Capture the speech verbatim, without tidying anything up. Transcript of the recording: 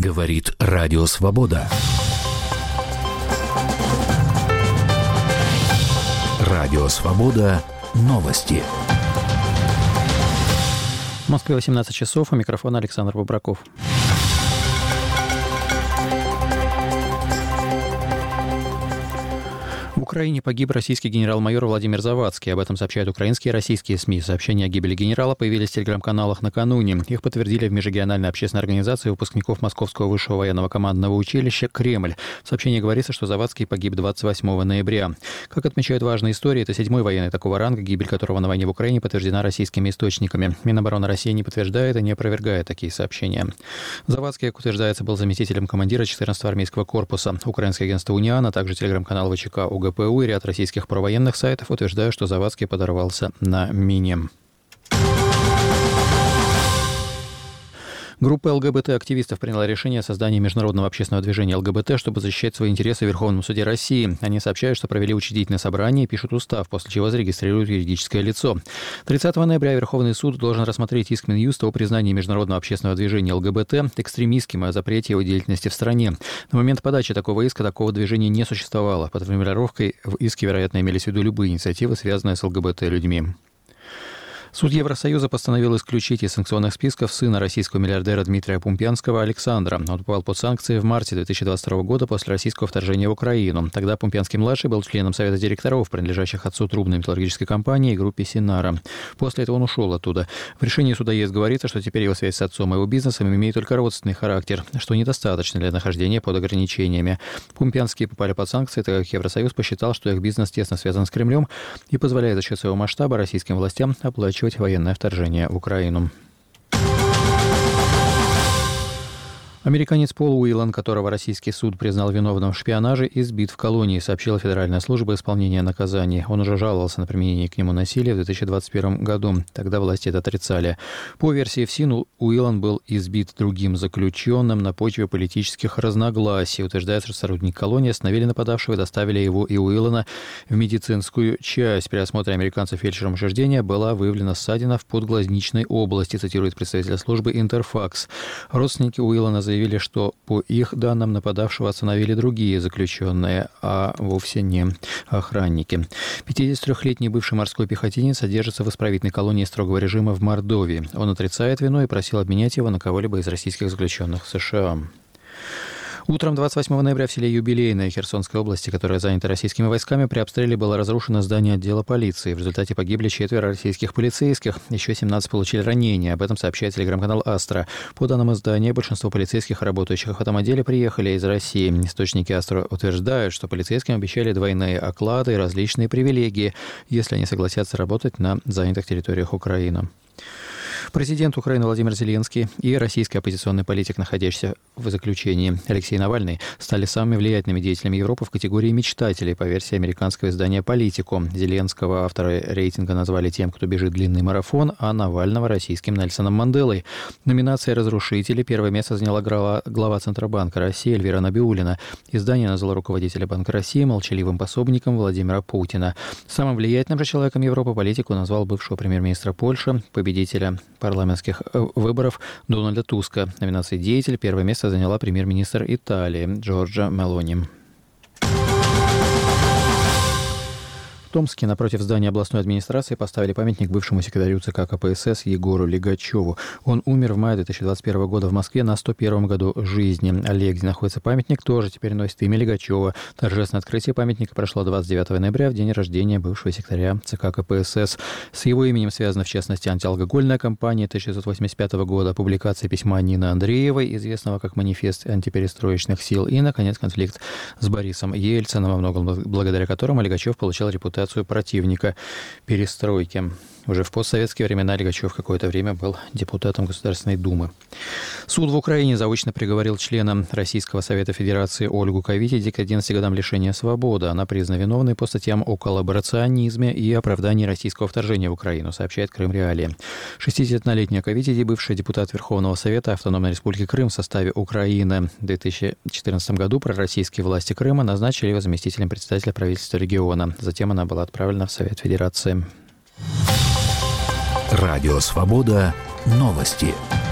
Говорит Радио Свобода. Радио Свобода. Новости. В Москве восемнадцать часов, у микрофона Александр Бобраков. В Украине погиб российский генерал-майор Владимир Завадский. Об этом сообщают украинские и российские СМИ. Сообщения о гибели генерала появились в телеграм-каналах накануне. Их подтвердили в межрегиональной общественной организации выпускников Московского высшего военного командного училища «Кремль». В сообщении говорится, что Завадский погиб двадцать восьмого ноября. Как отмечают важные истории, это седьмой военный такого ранга, гибель которого на войне в Украине подтверждена российскими источниками. Минобороны России не подтверждает и не опровергает такие сообщения. Завадский, как утверждается, был заместителем командира четырнадцатого армейского корпуса. Украинское агентство «Униан», а также телеграм-канал ВЧК УГПУ и ряд российских провоенных сайтов утверждают, что Завадский подорвался на мине. Группа ЛГБТ-активистов приняла решение о создании международного общественного движения ЛГБТ, чтобы защищать свои интересы в Верховном суде России. Они сообщают, что провели учредительное собрание и пишут устав, после чего зарегистрируют юридическое лицо. тридцатого ноября Верховный суд должен рассмотреть иск Минюста о признании международного общественного движения ЛГБТ экстремистским и о запрете его деятельности в стране. На момент подачи такого иска такого движения не существовало. Под формулировкой в иске, вероятно, имелись в виду любые инициативы, связанные с ЛГБТ-людьми. Суд Евросоюза постановил исключить из санкционных списков сына российского миллиардера Дмитрия Пумпянского Александра. Он попал под санкции в марте две тысячи двадцать второго года после российского вторжения в Украину. Тогда Пумпянский-младший был членом Совета директоров, принадлежащих отцу трубной металлургической компании и группе Синара. После этого он ушел оттуда. В решении суда ЕС говорится, что теперь его связь с отцом и его бизнесом имеет только родственный характер, что недостаточно для нахождения под ограничениями. Пумпянские попали под санкции, так как Евросоюз посчитал, что их бизнес тесно связан с Кремлем и позволяет за счет своего масштаба российским властям оплачивать военное вторжение в Украину. Американец Пол Уиллан, которого российский суд признал виновным в шпионаже, избит в колонии, сообщила Федеральная служба исполнения наказаний. Он уже жаловался на применение к нему насилия в две тысячи двадцать первом году. Тогда власти это отрицали. По версии ФСИН, Уиллан был избит другим заключенным на почве политических разногласий. Утверждается, что сотрудники колонии остановили нападавшего и доставили его и Уиллана в медицинскую часть. При осмотре американцев фельдшером учреждения была выявлена ссадина в подглазничной области, цитирует представитель службы Интерфакс. Родственники Уиллана заявили, заявили, что по их данным нападавшего остановили другие заключенные, а вовсе не охранники. пятидесятитрёхлетний бывший морской пехотинец содержится в исправительной колонии строгого режима в Мордовии. Он отрицает вину и просил обменять его на кого-либо из российских заключенных в США. Утром двадцать восьмого ноября в селе Юбилейное Херсонской области, которая занята российскими войсками, при обстреле было разрушено здание отдела полиции. В результате погибли четверо российских полицейских, еще семнадцать получили ранения. Об этом сообщает телеграм-канал «Астра». По данным издания, большинство полицейских, работающих в этом отделе, приехали из России. Источники «Астра» утверждают, что полицейским обещали двойные оклады и различные привилегии, если они согласятся работать на занятых территориях Украины. Президент Украины Владимир Зеленский и российский оппозиционный политик, находящийся в заключении, Алексей Навальный, стали самыми влиятельными деятелями Европы в категории мечтателей, по версии американского издания «Политику». Зеленского авторы рейтинга назвали тем, кто бежит длинный марафон, а Навального – российским Нельсоном Манделой. Номинация «Разрушители» первое место заняла глава, глава Центробанка России Эльвира Набиуллина. Издание назвало руководителя Банка России молчаливым пособником Владимира Путина. Самым влиятельным же человеком Европы политику назвал бывшего премьер-министра Польши, победителя парламентских выборов Дональда Туска. В номинации «Деятель» первое место заняла премьер-министр Италии Джорджа Мелони. В Томске напротив здания областной администрации поставили памятник бывшему секретарю ЦК КПСС Егору Лигачеву. Он умер в мае две тысячи двадцать первого года в Москве на сто первом году жизни. Аллея, где находится памятник, тоже теперь носит имя Лигачева. Торжественное открытие памятника прошло двадцать девятого ноября, в день рождения бывшего секретаря ЦК КПСС. С его именем связана, в частности, антиалкогольная кампания тысяча девятьсот восемьдесят пятого года, публикация письма Нины Андреевой, известного как «Манифест антиперестроечных сил», и, наконец, конфликт с Борисом Ельциным, во многом благодаря которому Лигачев получал репутацию противника перестройки. Уже в постсоветские времена Лигачев какое-то время был депутатом Государственной Думы. Суд в Украине заочно приговорил члена Российского Совета Федерации Ольгу Кавитиди к одиннадцати годам лишения свободы. Она признана виновной по статьям о коллаборационизме и оправдании российского вторжения в Украину, сообщает Крым Реалии. шестидесятилетняя Кавитиди, бывшая депутат Верховного Совета Автономной Республики Крым в составе Украины. В две тысячи четырнадцатом году пророссийские власти Крыма назначили его заместителем председателя правительства региона. Затем она была отправлена в Совет Федерации. Радио Свобода. Новости.